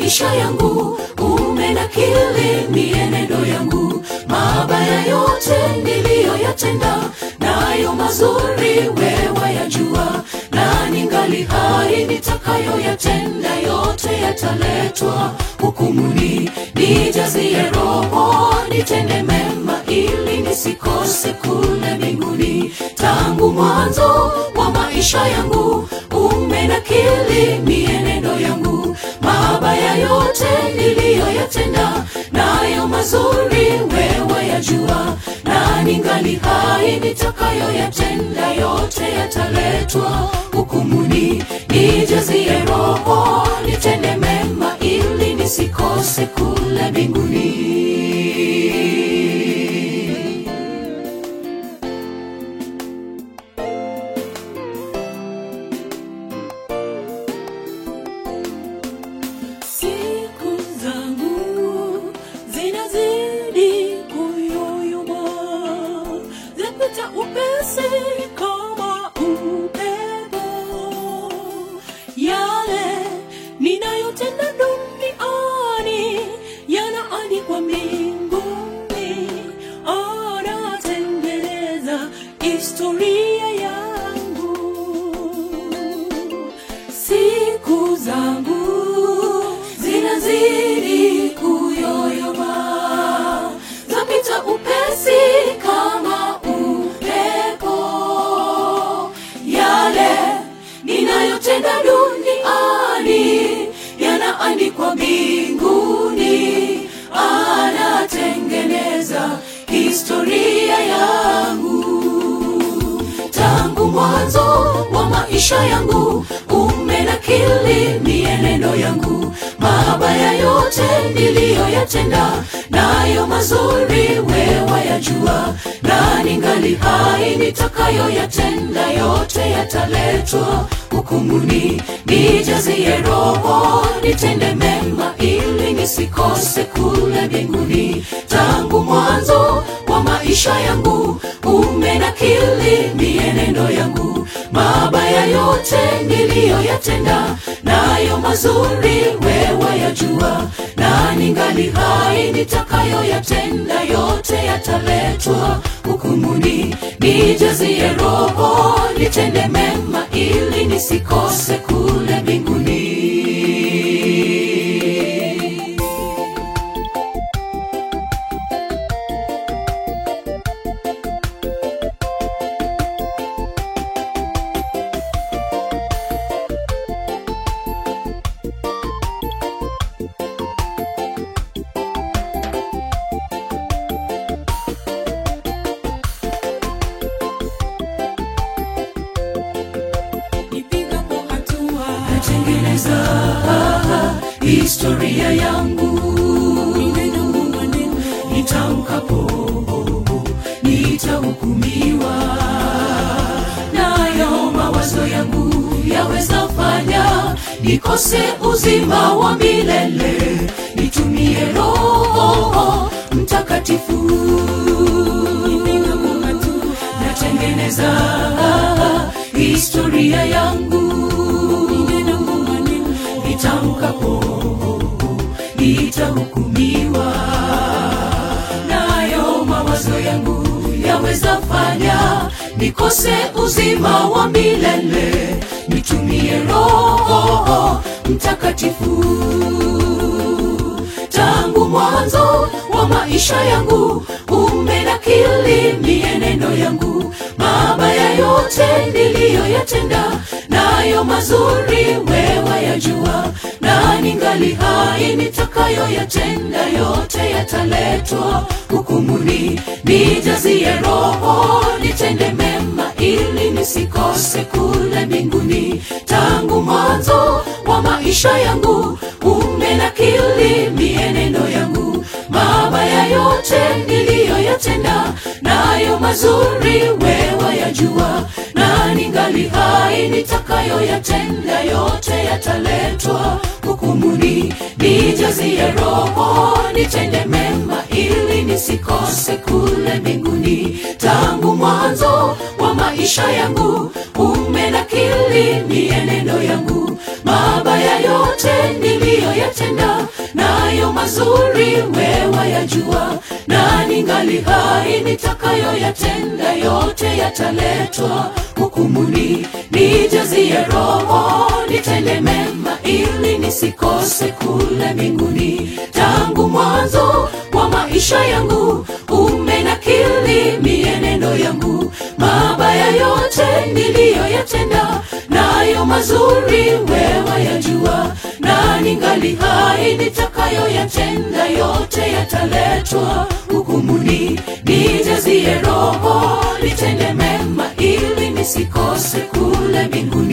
maisha yangu, umenakili mienendo yangu. Mabaya yote niliyoyatenda, nayo mazuri wewe yajua. Na ningali hai nitakayoyatenda, yote yataletwa hukumuni. Nijazie Roho nitende mema, ili nisikose kule mbinguni. Tangu mwanzo wa maisha yangu, umenakili mienendo yangu. Mabaya yote niliyoyatenda, nayo mazuri wewe yajua. Na ningali hai nitakayoyatenda, yote yataletwa hukumuni. Nijazie Roho nitende mema, ili nisikose kule mbinguni. Kwa mbinguni anatengeneza historia yangu. Tangu mwanzo wa maisha yangu, umenakili mienendo yangu. Mabaya yote niliyoyatenda, nayo mazuri wewe yajua. Na ningali hai nitakayoyatenda, yote yataletwa hukumuni. Nijazie Roho nitende mema, ili nisikose kule mbinguni. Tangu mwanzo wa maisha yangu, umenakili mienendo yangu. Mabaya yote niliyoyatenda, nayo mazuri wewe yajua. Na ningali hai nitakayoyatenda, yote yataletwa hukumuni. Nijazie Roho nitende mema, ili nisikose kule mbinguni. Natengeneza historia yangu. Nitamkapo nitahukumiwa, nayo mawazo yangu yaweza fanya nikose uzima wa milele. Nitumie Roho Mtakatifu. Natengeneza historia yangu. Nitamkapo nitahukumiwa, nayo mawazo yangu yaweza fanya nikose uzima wa milele. Nitumie Roho Mtakatifu. Tangu mwanzo wa maisha yangu, umenakili mienendo yangu. Mabaya yote niliyoyatenda, nayo mazuri wewe yajua. Na ningali hai nitakayoyatenda, yote yataletwa hukumuni. Nijazie Roho nitende mema, ili nisikose kule mbinguni. Tangu mwanzo wa maisha yangu, umenakili mienendo yangu. Mabaya yote niliyoyatenda, nayo mazuri wewe yajua. Na ningali hai nitakayoyatenda, yote yataletwa hukumuni. Nijazie Roho nitende mema, ili nisikose kule mbinguni. Tangu mwanzo wa maisha yangu, umenakili mienendo yangu. Mabaya yote niliyoyatenda, mazuri wewa yajua, na ningali hai nitakayoyatenda yote yataletwa hukumuni. Nijazie Roho nitende mema ili nisikose kule mbinguni. Tangu mwanzo wa maisha yangu umenakili mienendo yangu, mabaya yote niliyoyatenda nayo mazuri wewa yajua, na ningali hai nitakayoyatenda yote yataletwa hukumuni. Nijazie Roho nitende mema ili nisikose kule mbinguni.